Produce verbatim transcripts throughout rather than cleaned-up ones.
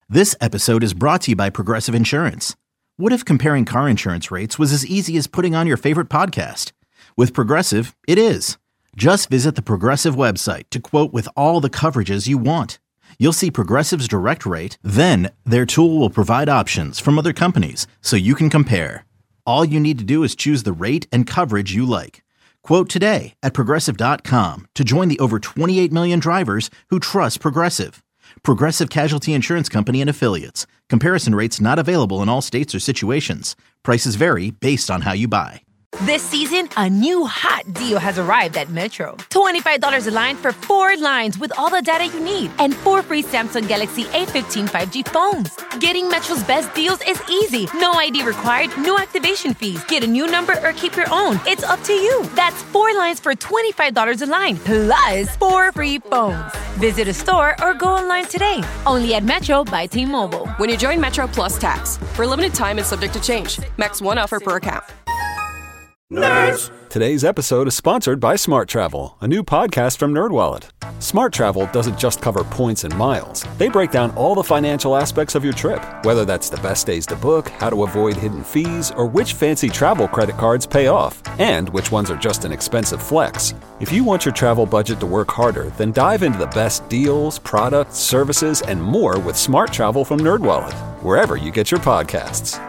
This episode is brought to you by Progressive Insurance. What if comparing car insurance rates was as easy as putting on your favorite podcast? With Progressive, it is. Just visit the Progressive website to quote with all the coverages you want. You'll see Progressive's direct rate, then their tool will provide options from other companies so you can compare. All you need to do is choose the rate and coverage you like. Quote today at progressive dot com to join the over twenty-eight million drivers who trust Progressive. Progressive Casualty Insurance Company and Affiliates. Comparison rates not available in all states or situations. Prices vary based on how you buy. This season, a new hot deal has arrived at Metro. twenty-five dollars a line for four lines with all the data you need and four free Samsung Galaxy A fifteen five G phones. Getting Metro's best deals is easy. No I D required, no activation fees. Get a new number or keep your own. It's up to you. That's four lines for twenty-five dollars a line, plus four free phones. Visit a store or go online today. Only at Metro by T-Mobile. When you join Metro Plus Tax, for a limited time and subject to change. Max one offer per account. Nerds! Today's episode is sponsored by Smart Travel, a new podcast from NerdWallet. Smart Travel doesn't just cover points and miles. They break down all the financial aspects of your trip, whether that's the best days to book, how to avoid hidden fees, or which fancy travel credit cards pay off, and which ones are just an expensive flex. If you want your travel budget to work harder, then dive into the best deals, products, services, and more with Smart Travel from NerdWallet, wherever you get your podcasts.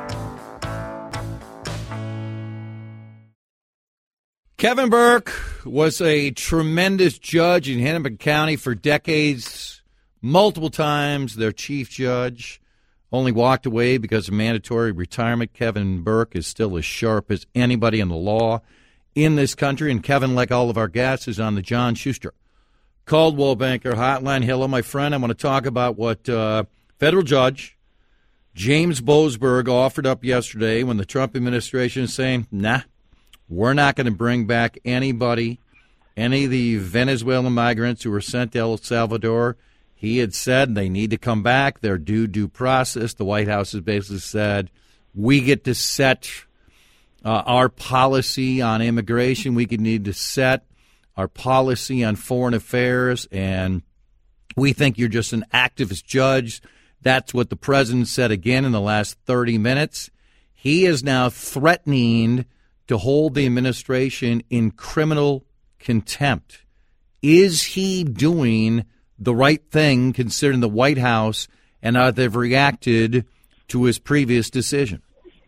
Kevin Burke was a tremendous judge in Hennepin County for decades, multiple times their chief judge. Only walked away because of mandatory retirement. Kevin Burke is still as sharp as anybody in the law in this country. And Kevin, like all of our guests, is on the John Schuster Coldwell Banker Hotline. Hello, my friend. I want to talk about what uh, federal judge James Boasberg offered up yesterday when the Trump administration is saying, nah, we're not going to bring back anybody, any of the Venezuelan migrants who were sent to El Salvador. He had said they need to come back. They're due due process. The White House has basically said, we get to set uh, our policy on immigration. We could need to set our policy on foreign affairs, and we think you're just an activist judge. That's what the president said again in the last thirty minutes. He is now threatening to hold the administration in criminal contempt. Is he doing the right thing considering the White House and how they've reacted to his previous decision?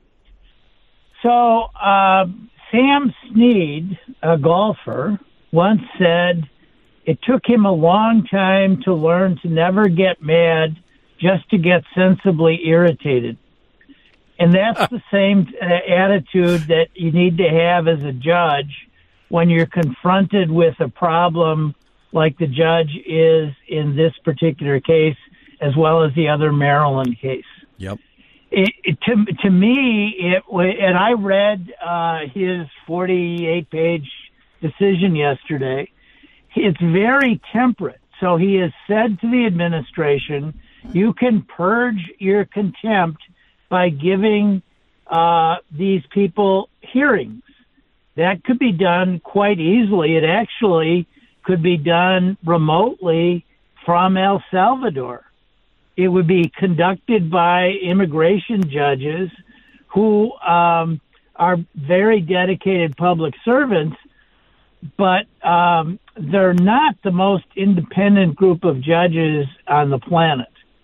So uh, Sam Snead, a golfer, once said it took him a long time to learn to never get mad, just to get sensibly irritated. And that's the same uh, attitude that you need to have as a judge when you're confronted with a problem like the judge is in this particular case, as well as the other Maryland case. Yep. It, it, to, to me, it and I read uh, his forty-eight page decision yesterday. It's very temperate. So he has said to the administration, you can purge your contempt by giving uh, these people hearings. That could be done quite easily. It actually could be done remotely from El Salvador. It would be conducted by immigration judges who um, are very dedicated public servants, but um, they're not the most independent group of judges on the planet.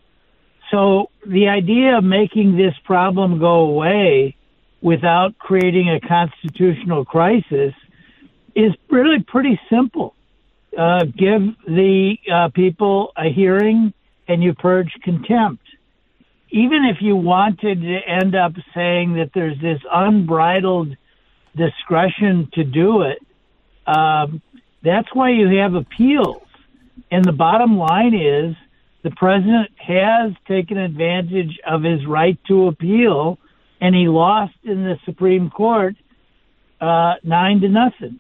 So the idea of making this problem go away without creating a constitutional crisis is really pretty simple. Uh, give the uh, people a hearing and you purge contempt. Even if you wanted to end up saying that there's this unbridled discretion to do it, um, that's why you have appeals. And the bottom line is, the president has taken advantage of his right to appeal, and he lost in the Supreme Court uh, nine to nothing.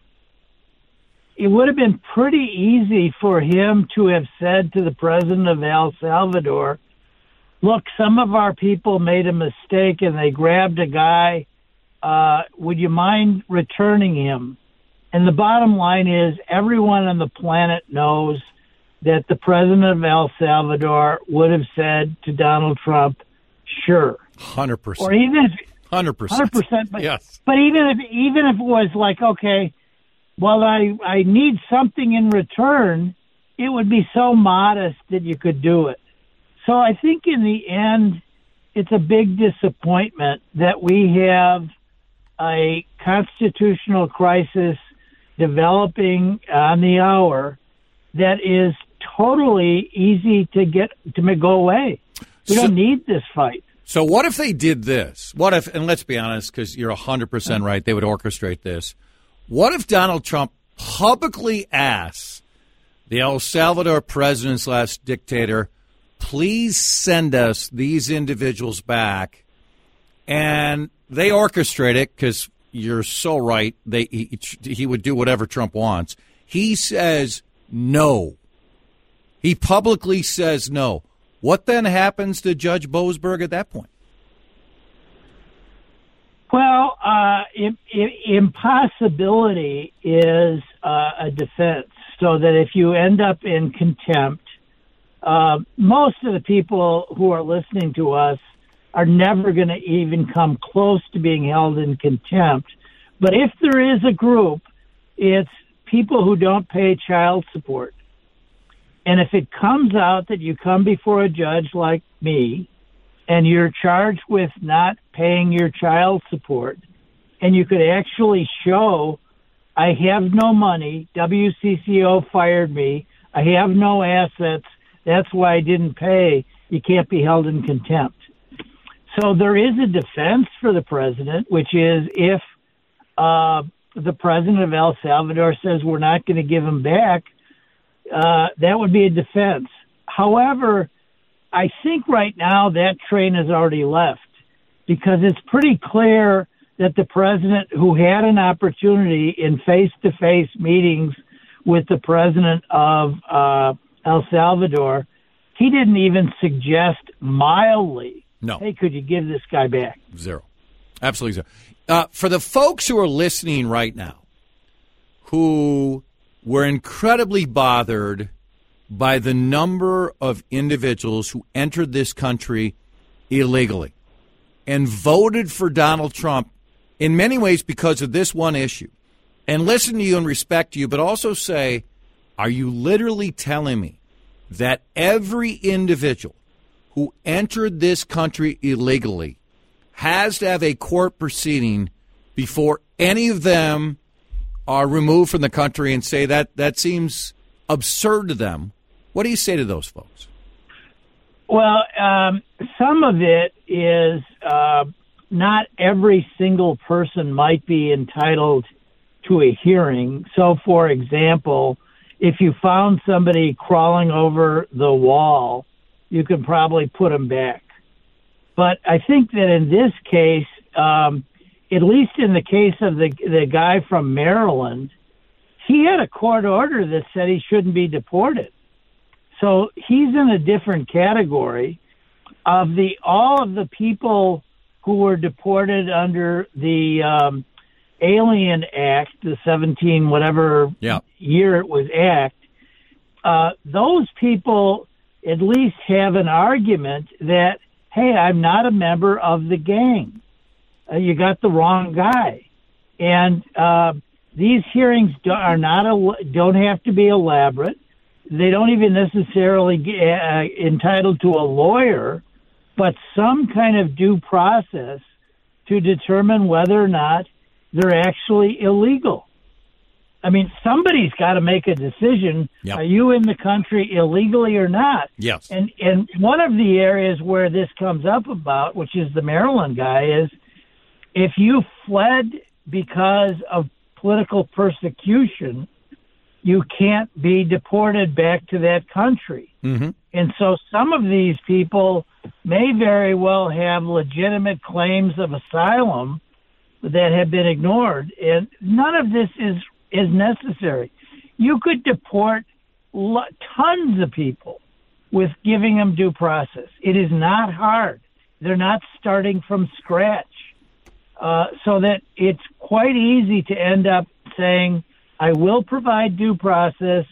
It would have been pretty easy for him to have said to the president of El Salvador, look, some of our people made a mistake and they grabbed a guy. Uh, would you mind returning him? And the bottom line is everyone on the planet knows that the president of El Salvador would have said to Donald Trump, sure. one hundred percent. Or even if one hundred percent. one hundred percent. But, yes. but even if even if it was like, okay, well, I, I need something in return, it would be so modest that you could do it. So I think in the end, it's a big disappointment that we have a constitutional crisis developing on the hour that is totally easy to get to go away. We So- don't need this fight. So what if they did this? What if, and let's be honest, because you're one hundred percent right, they would orchestrate this. What if Donald Trump publicly asks the El Salvador president slash dictator, please send us these individuals back, and they orchestrate it because you're so right, they he, he would do whatever Trump wants. He says no. He publicly says no. What then happens to Judge Boasberg at that point? Well, uh, im- im- impossibility is uh, a defense, so that if you end up in contempt, uh, most of the people who are listening to us are never going to even come close to being held in contempt. But if there is a group, it's people who don't pay child support. And if it comes out that you come before a judge like me and you're charged with not paying your child support, and you could actually show, I have no money, W C C O fired me, I have no assets, that's why I didn't pay, you can't be held in contempt. So there is a defense for the president, which is if uh, the president of El Salvador says we're not going to give him back, Uh, that would be a defense. However, I think right now that train has already left, because it's pretty clear that the president, who had an opportunity in face-to-face meetings with the president of uh, El Salvador, he didn't even suggest mildly, No. hey, could you give this guy back? Zero. Absolutely zero. Uh, for the folks who are listening right now, who were incredibly bothered by the number of individuals who entered this country illegally and voted for Donald Trump in many ways because of this one issue, and listen to you and respect you, but also say, are you literally telling me that every individual who entered this country illegally has to have a court proceeding before any of them are removed from the country, and say that that seems absurd to them? What do you say to those folks? Well, um, some of it is uh, not every single person might be entitled to a hearing. So, for example, if you found somebody crawling over the wall, you could probably put them back. But I think that in this case, um, at least in the case of the the guy from Maryland, he had a court order that said he shouldn't be deported. So he's in a different category of the all of the people who were deported under the um, Alien Act, the seventeen whatever yeah. year it was act. Uh, those people at least have an argument that, hey, I'm not a member of the gang. Uh, you got the wrong guy. And uh, these hearings do, are not a, don't have to be elaborate. They don't even necessarily get uh, entitled to a lawyer, but some kind of due process to determine whether or not they're actually illegal. I mean, somebody's got to make a decision. Yep. Are you in the country illegally or not? Yes. And and one of the areas where this comes up about, which is the Maryland guy, is if you fled because of political persecution, you can't be deported back to that country. Mm-hmm. And so some of these people may very well have legitimate claims of asylum that have been ignored. And none of this is, is necessary. You could deport lo- tons of people with giving them due process. It is not hard. They're not starting from scratch. Uh, so that it's quite easy to end up saying, I will provide due process,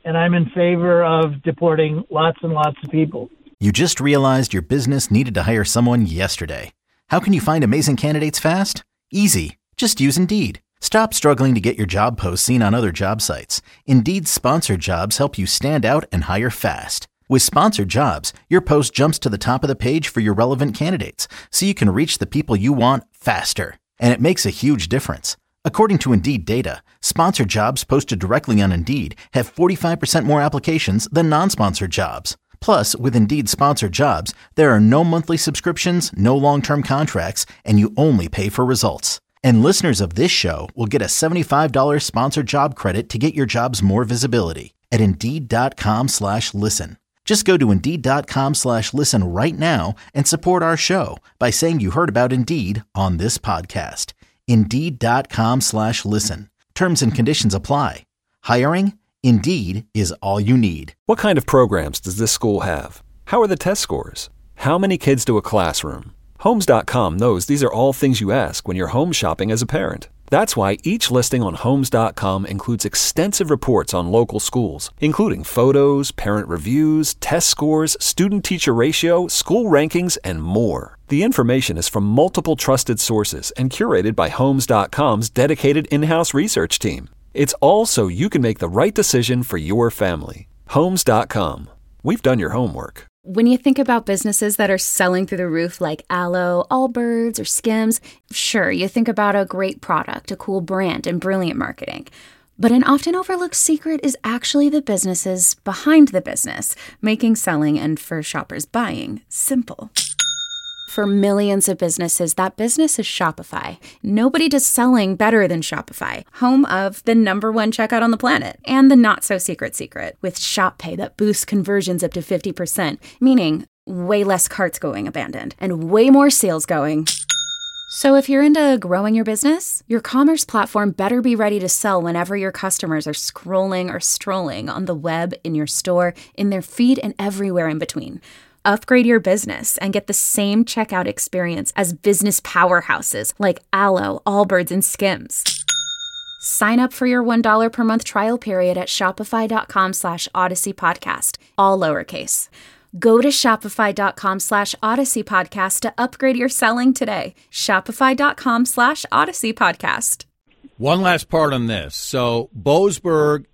and I'm in favor of deporting lots and lots of people. You just realized your business needed to hire someone yesterday. How can you find amazing candidates fast? Easy. Just use Indeed. Stop struggling to get your job posts seen on other job sites. Indeed's sponsored jobs help you stand out and hire fast. With sponsored jobs, your post jumps to the top of the page for your relevant candidates, so you can reach the people you want faster. And it makes a huge difference. According to Indeed data, sponsored jobs posted directly on Indeed have forty-five percent more applications than non-sponsored jobs. Plus, with Indeed sponsored jobs, there are no monthly subscriptions, no long-term contracts, and you only pay for results. And listeners of this show will get a seventy-five dollars sponsored job credit to get your jobs more visibility at Indeed.com slash listen. Just go to Indeed.com slash listen right now and support our show by saying you heard about Indeed on this podcast. Indeed.com slash listen. Terms and conditions apply. Hiring? Indeed is all you need. What kind of programs does this school have? How are the test scores? How many kids do a classroom? Homes dot com knows these are all things you ask when you're home shopping as a parent. That's why each listing on Homes dot com includes extensive reports on local schools, including photos, parent reviews, test scores, student-teacher ratio, school rankings, and more. The information is from multiple trusted sources and curated by Homes dot com's dedicated in-house research team. It's all so you can make the right decision for your family. Homes dot com. We've done your homework. When you think about businesses that are selling through the roof like Aloe, Allbirds, or Skims, sure, you think about a great product, a cool brand, and brilliant marketing. But an often overlooked secret is actually the businesses behind the business, making selling and, for shoppers, buying simple. For millions of businesses, that business is Shopify. Nobody does selling better than Shopify, home of the number one checkout on the planet, and the not-so-secret secret, with Shop Pay that boosts conversions up to fifty percent, meaning way less carts going abandoned, and way more sales going. So if you're into growing your business, your commerce platform better be ready to sell whenever your customers are scrolling or strolling on the web, in your store, in their feed, and everywhere in between. Upgrade your business and get the same checkout experience as business powerhouses like Aloe, Allbirds, and Skims. Sign up for your one dollar per month trial period at shopify.com slash Odyssey Podcast, all lowercase. Go to shopify.com slash Odyssey Podcast to upgrade your selling today. Shopify.com slash Odyssey Podcast. One last part on this. So Boasberg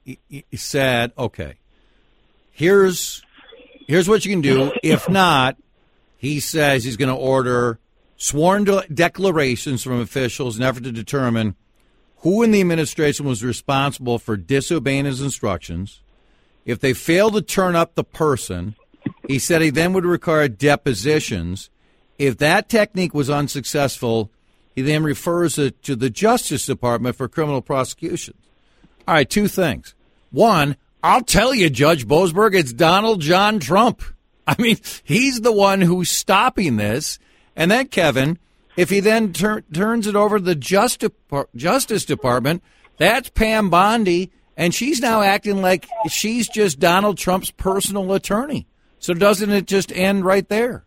said, okay, here's... Here's what you can do. If not, he says he's going to order sworn de- declarations from officials in an effort to determine who in the administration was responsible for disobeying his instructions. If they fail to turn up the person, he said he then would require depositions. If that technique was unsuccessful, he then refers it to the Justice Department for criminal prosecution. All right, two things. One, I'll tell you, Judge Boasberg, it's Donald John Trump. I mean, he's the one who's stopping this. And then, Kevin, if he then tur- turns it over to the Just Dep- Justice Department, that's Pam Bondi, and she's now acting like she's just Donald Trump's personal attorney. So doesn't it just end right there?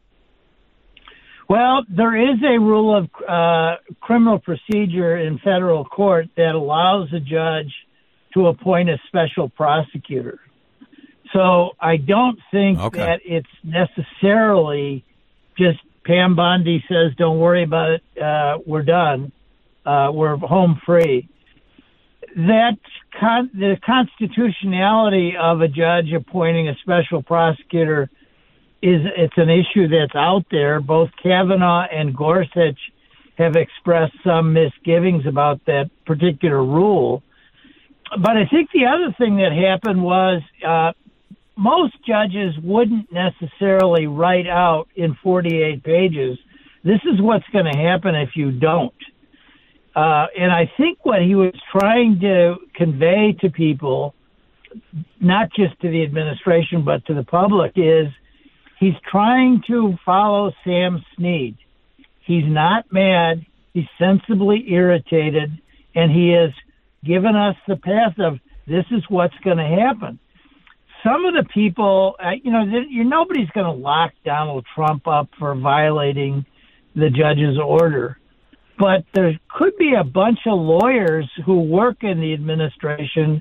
Well, there is a rule of uh, criminal procedure in federal court that allows a judge to appoint a special prosecutor. So I don't think okay. that it's necessarily just Pam Bondi says, don't worry about it, uh, we're done, uh, we're home free. That con- the constitutionality of a judge appointing a special prosecutor is it's an issue that's out there. Both Kavanaugh and Gorsuch have expressed some misgivings about that particular rule. But I think the other thing that happened was uh, most judges wouldn't necessarily write out in forty-eight pages, this is what's going to happen if you don't. Uh, and I think what he was trying to convey to people, not just to the administration, but to the public, is he's trying to follow Sam Snead. He's not mad. He's sensibly irritated, and he is given us the path of this is what's going to happen. Some of the people, uh, you know, you're, nobody's going to lock Donald Trump up for violating the judge's order. But there could be a bunch of lawyers who work in the administration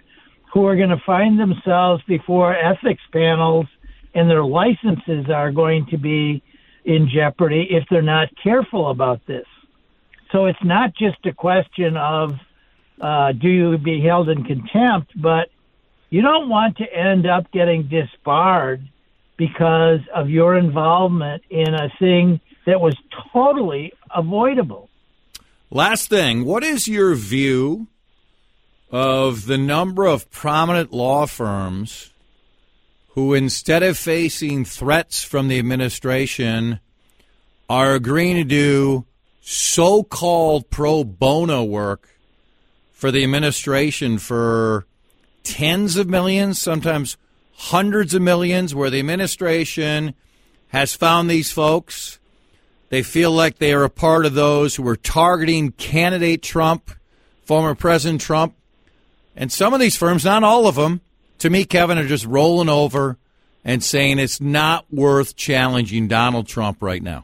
who are going to find themselves before ethics panels, and their licenses are going to be in jeopardy if they're not careful about this. So it's not just a question of uh, do you be held in contempt, but you don't want to end up getting disbarred because of your involvement in a thing that was totally avoidable. Last thing, what is your view of the number of prominent law firms who, instead of facing threats from the administration, are agreeing to do so-called pro bono work for the administration for tens of millions, sometimes hundreds of millions, where the administration has found these folks. They feel like they are a part of those who are targeting candidate Trump, former President Trump. And some of these firms, not all of them, to me, Kevin, are just rolling over and saying it's not worth challenging Donald Trump right now.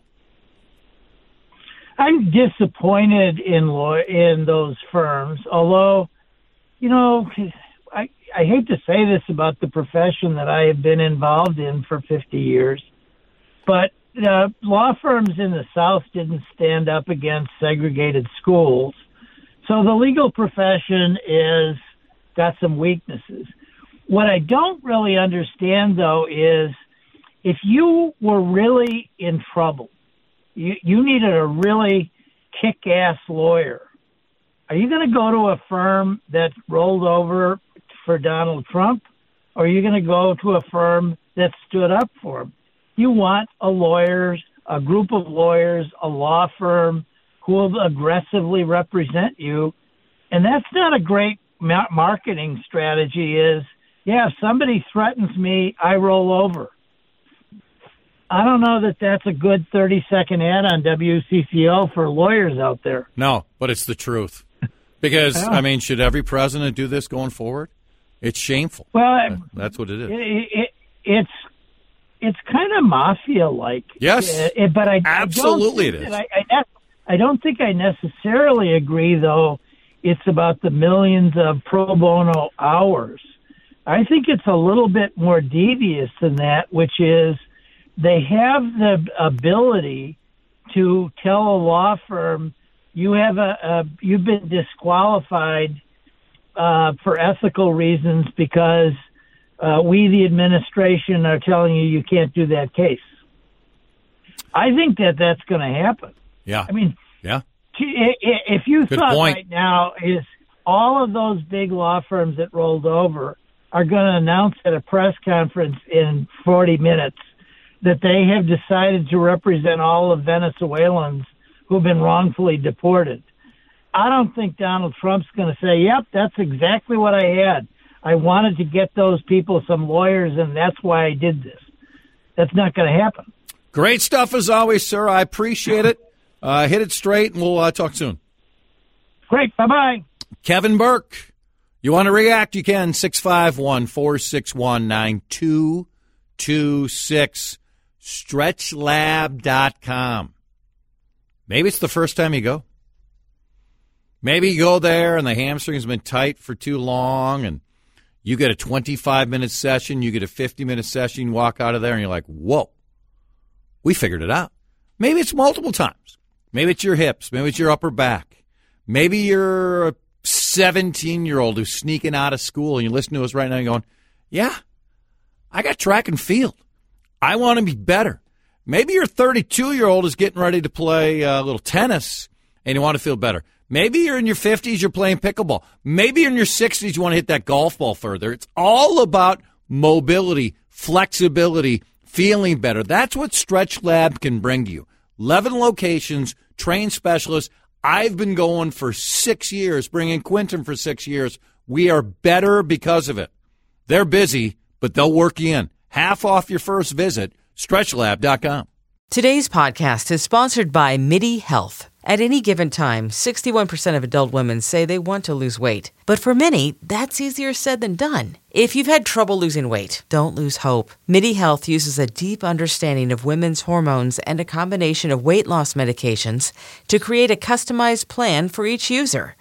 I'm disappointed in law, in those firms, although, you know, I, I hate to say this about the profession that I have been involved in for fifty years, but uh, law firms in the South didn't stand up against segregated schools. So the legal profession is got some weaknesses. What I don't really understand, though, is if you were really in trouble, you, you needed a really kick-ass lawyer, are you going to go to a firm that rolled over for Donald Trump, or are you going to go to a firm that stood up for him? You want a lawyer, a group of lawyers, a law firm who will aggressively represent you, and that's not a great ma- marketing strategy is, yeah, if somebody threatens me, I roll over. I don't know that that's a good thirty-second ad on W C C O for lawyers out there. No, but it's the truth. Because, yeah. I mean, should every president do this going forward? It's shameful. Well, that's what it is. It, it, it's it's kind of mafia-like. Yes, it, but I absolutely I don't it is. I, I, I don't think I necessarily agree, though, it's about the millions of pro bono hours. I think it's a little bit more devious than that, which is they have the ability to tell a law firm you have a, a you've been disqualified uh, for ethical reasons because uh, we, the administration, are telling you you can't do that case. I think that that's going to happen. Yeah. I mean, yeah. If you Good thought point. right now is all of those big law firms that rolled over are going to announce at a press conference in forty minutes that they have decided to represent all of Venezuelans who've been wrongfully deported. I don't think Donald Trump's going to say, yep, that's exactly what I had. I wanted to get those people some lawyers, and that's why I did this. That's not going to happen. Great stuff as always, sir. I appreciate it. Uh, hit it straight, and we'll uh, talk soon. Great. Bye-bye. Kevin Burke. You want to react? You can. six five one, four six one, nine two two six. stretch lab dot com. Maybe it's the first time you go. Maybe you go there and the hamstring's been tight for too long and you get a twenty-five minute session, you get a fifty minute session, you walk out of there and you're like, whoa, we figured it out. Maybe it's multiple times. Maybe it's your hips. Maybe it's your upper back. Maybe you're a seventeen-year-old who's sneaking out of school and you listen to us right now and going, yeah, I got track and field. I want to be better. Maybe your thirty-two-year-old is getting ready to play a little tennis and you want to feel better. Maybe you're in your fifties, you're playing pickleball. Maybe you're in your sixties, you want to hit that golf ball further. It's all about mobility, flexibility, feeling better. That's what Stretch Lab can bring to you. eleven locations, trained specialists. I've been going for six years, bringing Quentin for six years. We are better because of it. They're busy, but they'll work you in. Half off your first visit, stretch lab dot com. Today's podcast is sponsored by MIDI Health. At any given time, sixty-one percent of adult women say they want to lose weight. But for many, that's easier said than done. If you've had trouble losing weight, don't lose hope. MIDI Health uses a deep understanding of women's hormones and a combination of weight loss medications to create a customized plan for each user.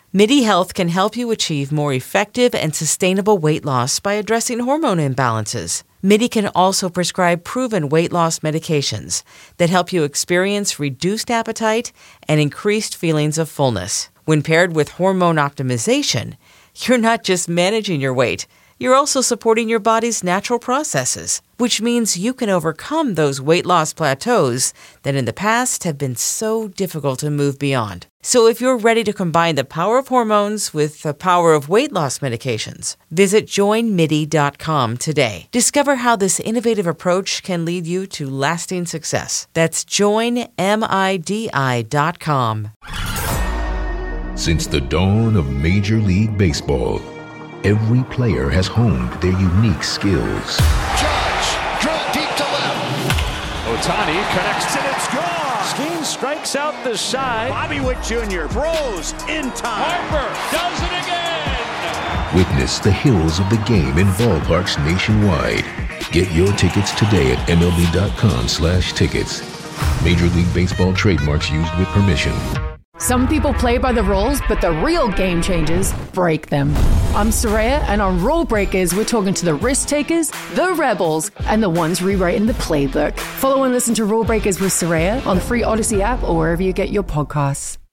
MIDI Health can help you achieve more effective and sustainable weight loss by addressing hormone imbalances. MIDI can also prescribe proven weight loss medications that help you experience reduced appetite and increased feelings of fullness. When paired with hormone optimization, you're not just managing your weight, you're also supporting your body's natural processes, which means you can overcome those weight loss plateaus that in the past have been so difficult to move beyond. So if you're ready to combine the power of hormones with the power of weight loss medications, visit join midi dot com today. Discover how this innovative approach can lead you to lasting success. That's join midi dot com. Since the dawn of Major League Baseball, every player has honed their unique skills. Judge, drill deep to left. Ohtani connects and it's gone. Skeen strikes out the side. Bobby Witt Junior throws in time. Harper does it again. Witness the hills of the game in ballparks nationwide. Get your tickets today at M L B dot com slash tickets. Major League Baseball trademarks used with permission. Some people play by the rules, but the real game changers break them. I'm Soraya, and on Rule Breakers, we're talking to the risk takers, the rebels, and the ones rewriting the playbook. Follow and listen to Rule Breakers with Soraya on the free Odyssey app or wherever you get your podcasts.